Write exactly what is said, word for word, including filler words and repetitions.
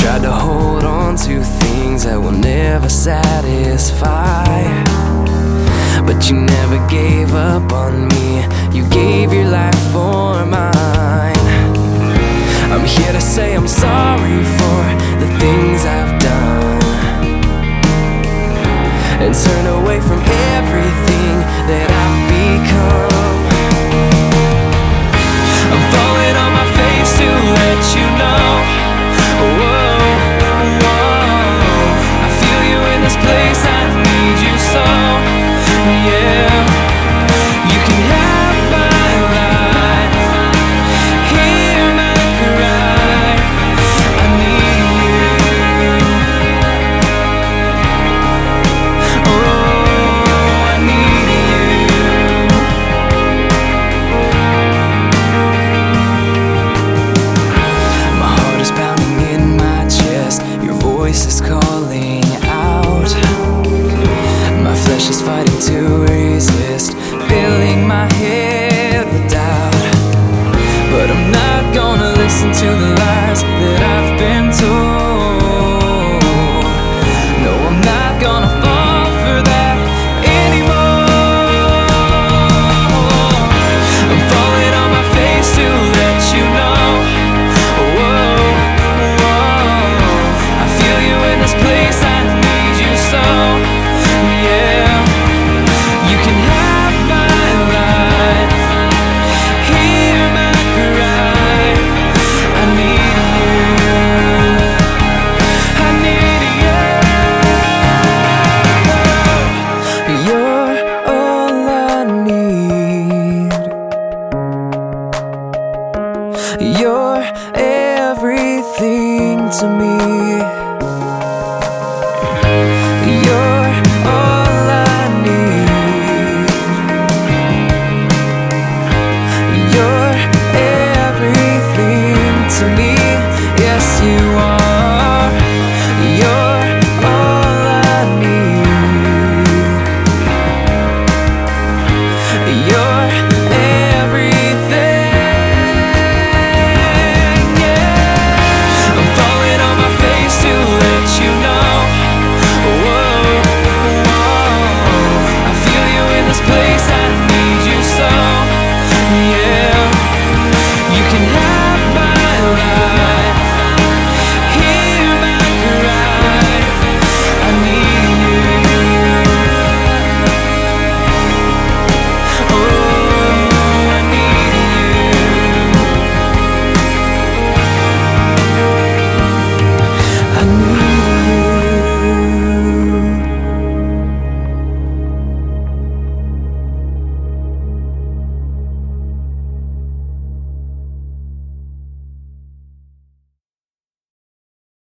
tried to hold on to things that will never satisfy, but you never gave up on me. You gave your life for mine. I'm here to say I'm sorry for the things I've done, and turn away from everything that I've become. I'm falling on my face to let you know. Whoa, whoa, I feel you in this place, I need you so. Yeah, you can have my life, hear my cry. I need you. Oh, I need you. My heart is pounding in my chest, your voice is calling out. My flesh is fighting to resist, filling my head with doubt. But I'm not gonna listen to the lies that I've been told. No, I'm not gonna fall for that anymore. I'm falling on my face to let you know. Whoa, whoa, I feel you in this place, I need you so. Yeah, you can have my life, hear my cry. I need you, I need you. You're all I need. You're everything to me. You're all I need. You're everything to me. Yes, you are.